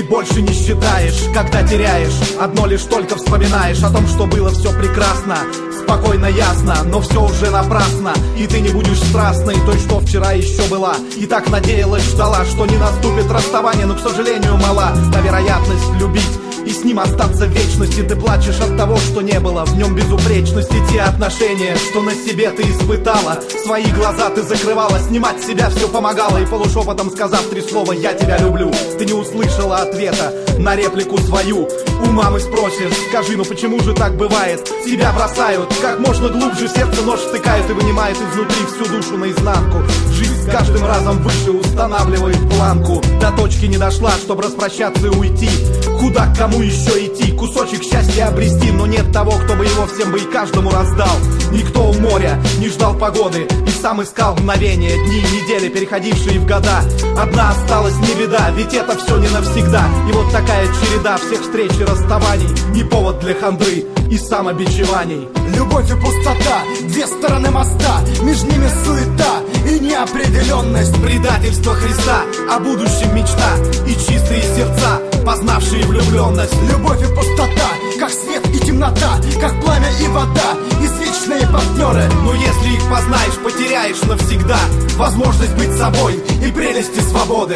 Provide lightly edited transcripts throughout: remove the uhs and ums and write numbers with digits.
больше не считаешь. Когда теряешь, одно лишь только вспоминаешь о том, что было все прекрасно, спокойно, ясно, но все уже напрасно. И ты не будешь страстной, той, что вчера еще была. И так надеялась, ждала, что не наступит расставание, но, к сожалению, мала та вероятность любить и с ним остаться в вечности. Ты плачешь от того, что не было в нем безупречности. Те отношения, что на себе ты испытала, свои глаза ты закрывала, снимать себя все помогала. И полушепотом сказав 3 слова «я тебя люблю», ты не услышала ответа на реплику свою. У мамы спросишь, скажи, ну почему же так бывает? Тебя бросают, как можно глубже в сердце нож втыкают и вынимают изнутри всю душу наизнанку. Жизнь с каждым разом выше устанавливает планку. До точки не дошла, чтобы распрощаться и уйти. Куда, к кому еще идти? Кусочек счастья обрести, но нет того, кто бы его всем бы и каждому раздал. Никто у моря не ждал погоды и сам искал мгновения, дни, недели, переходившие в года. Одна осталась не беда, ведь это все не навсегда. И вот такая череда всех встреч и расставаний не повод для хандры и самобичеваний. Любовь и пустота, 2 стороны моста, между ними суета и неопределенность. Предательство Христа, о будущем мечта и чистые сердца, познавшие влюбленность. Любовь и пустота, как свет и темнота, как пламя и вода, извечные партнеры. Но если их познаешь, потеряешь навсегда возможность быть собой и прелести свободы.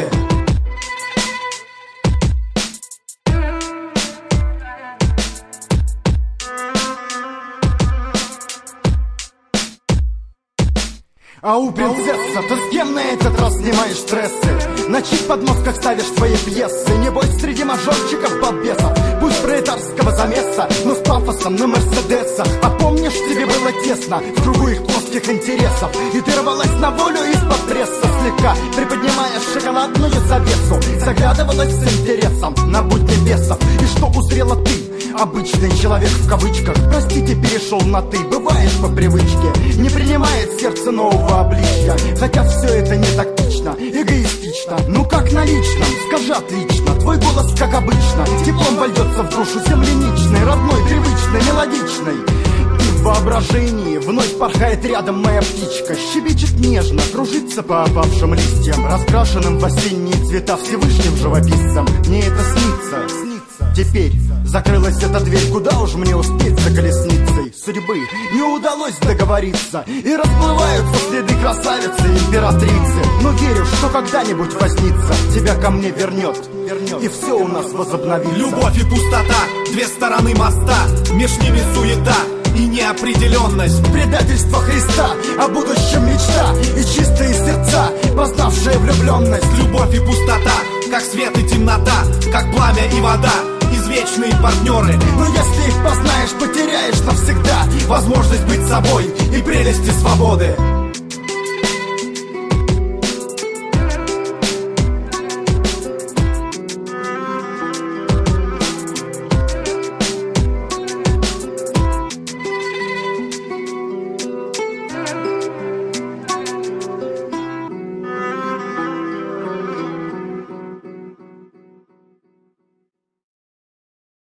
А у принцесса, ты с кем на этот раз снимаешь стрессы? На чьих подмостках ставишь свои пьесы? Небось среди мажорчиков балбесов, пусть пролетарского замеса, но с пафосом на мерседесах. А помнишь, тебе было тесно в кругу их плоских интересов, и ты рвалась на волю из-под пресса, слегка приподнимая шоколадную завесу, заглядывалась с интересом на будни бесов. И что узрела ты? Обычный человек в кавычках, простите, перешел на ты. Бывает по привычке, не принимает сердце нового обличья. Хотя все это не тактично, эгоистично. Ну как на личном, скажи отлично. Твой голос, как обычно, теплом вольется в душу земляничной, родной, привычной, мелодичной. И в воображении вновь порхает рядом моя птичка, щебечет нежно, кружится по опавшим листьям, раскрашенным в осенние цвета Всевышним живописцем. Мне это снится. Теперь закрылась эта дверь, куда уж мне успеть за колесницей судьбы? Не удалось договориться, и расплываются следы красавицы и императрицы. Но верю, что когда-нибудь вознится, тебя ко мне вернет, и все у нас возобновится. Любовь и пустота, 2 стороны моста, меж ними суета и неопределенность. Предательство Христа, о будущем мечта и чистые сердца, познавшие влюбленность. Любовь и пустота, как свет и темнота, как пламя и вода, извечные партнеры. Но если их познаешь, потеряешь навсегда возможность быть собой и прелести свободы.